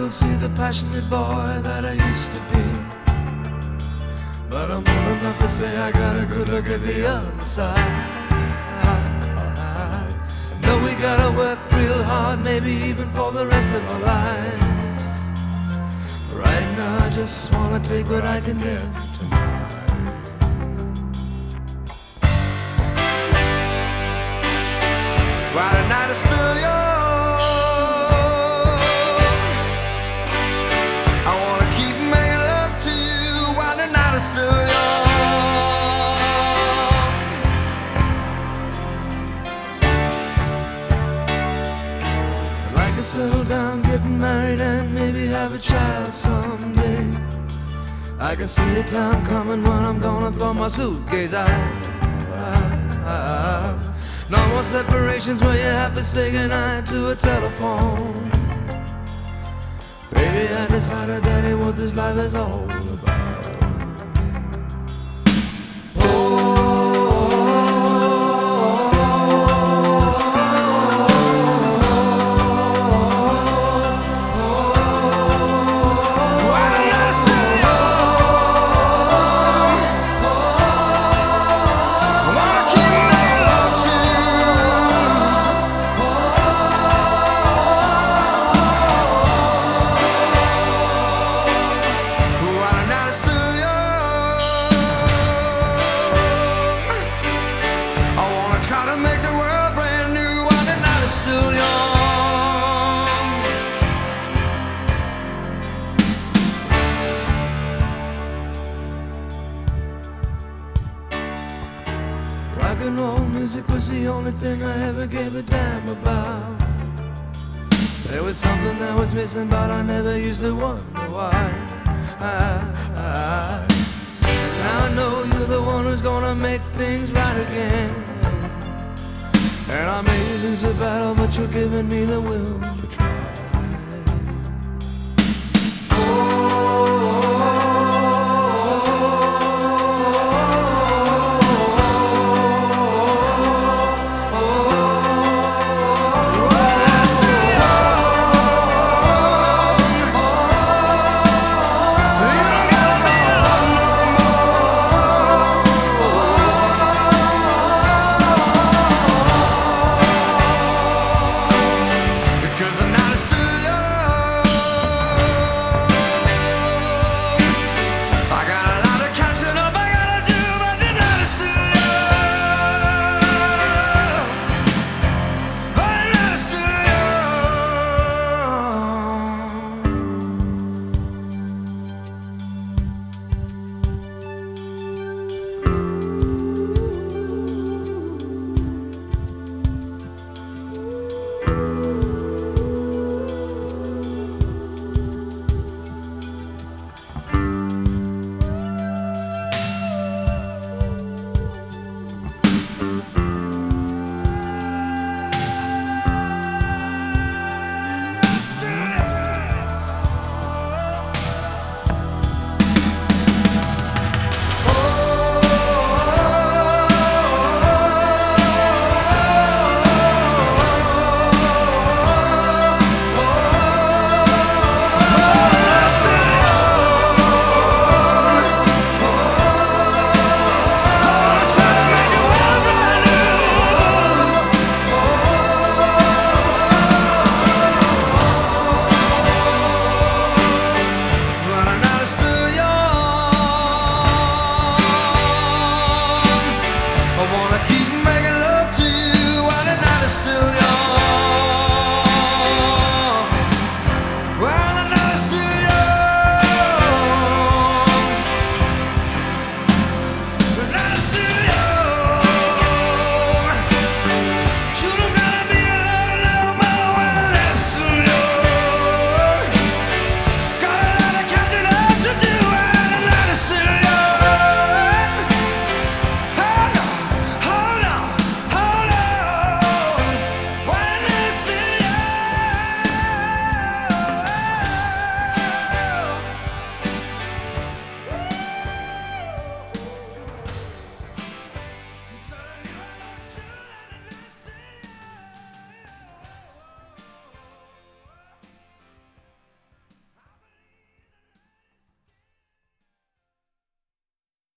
still see the passionate boy that I used to be, but I'm old enough to say I got a good look at the other side. Know we gotta work real hard, maybe even for the rest of our lives. Right now I just wanna take what I can get tonight. While the night is still young, I wanna keep making love to you while the night is still young. I'd like to settle down, get married, and maybe have a child someday. I can see a time coming when I'm gonna throw my suitcase out. No more separations where you have to say goodnight to a telephone. Baby, I decided that ain't what this life is all about. Try to make the world brand new while the night is still young. Rock and roll music was the only thing I ever gave a damn about. There was something that was missing, but I never used to wonder why. Now I know you're the one who's gonna make things right again. And I'm aiming so battle, but you're giving me the will to try.